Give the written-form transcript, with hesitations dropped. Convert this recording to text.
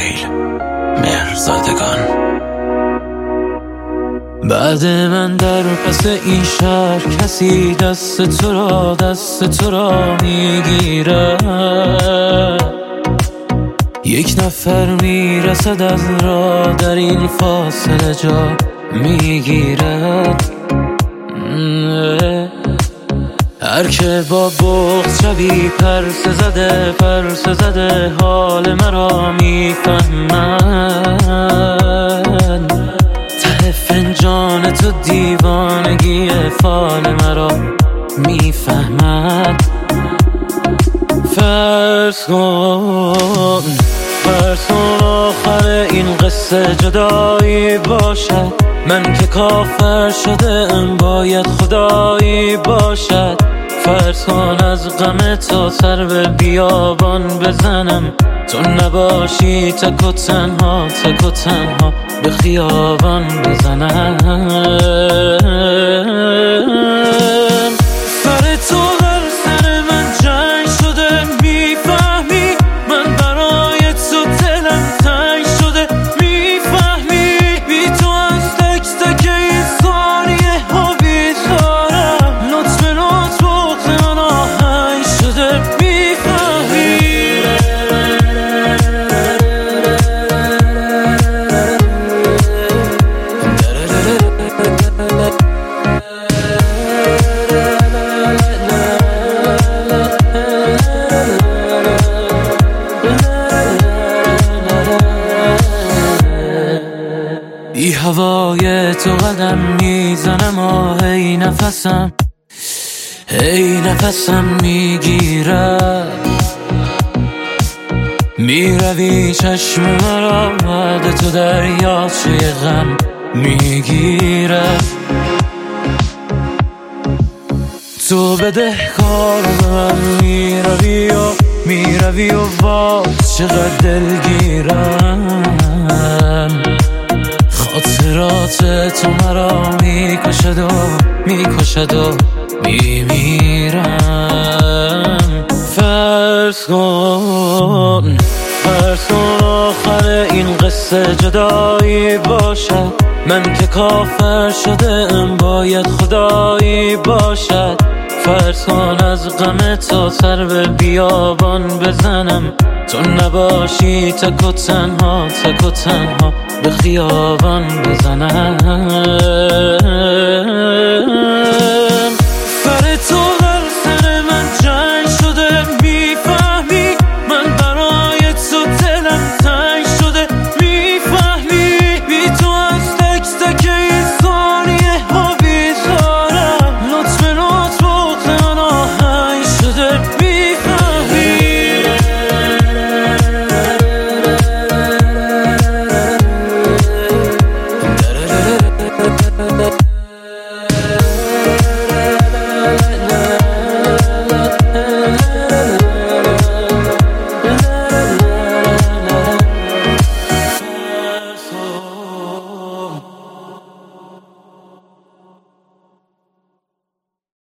سهیل مهرزادگان. بعد من در پس این شهر کسی دست تو را میگیره، یک نفر میرسد از راه در این فاصله جا میگیره. هر که با بغض شبی پرس زده حال مرا میفهمن، ته فنجان تو دیوانگی فال مرا میفهمد. فرض کن آخر این قصه جدایی باشد، من که کافر شده ام باید خدایی باشد. فرض کن از غم تو سر به بیابان بزنم، تو نباشی تک و تنها به خیابان بزنم. سر تو هر سر من جنگ شده، میفهمی من برای تو دلم تنگ شده، میفهمی بی تو از تک تک این ثانیه ها بیزارم، لطف بغض من آهنگ شده، میفهمی. بی هوای تو قدم میزنم و هی نفسم میگیره، میروی چشم مرا بعد تو دریاچه غم میگیره. تو بدهکار من میروی و باز چقدر دلگیرم، خاطرات تو مرا میکشد و میمیرم. فرض کن آخر این قصه جدایی باشد، من که کافر شده ام باید خدایی باشد. فرض کن از غم تو سر به بیابان بزنم، تو نباشی تک و تنها به خیابان بزنم.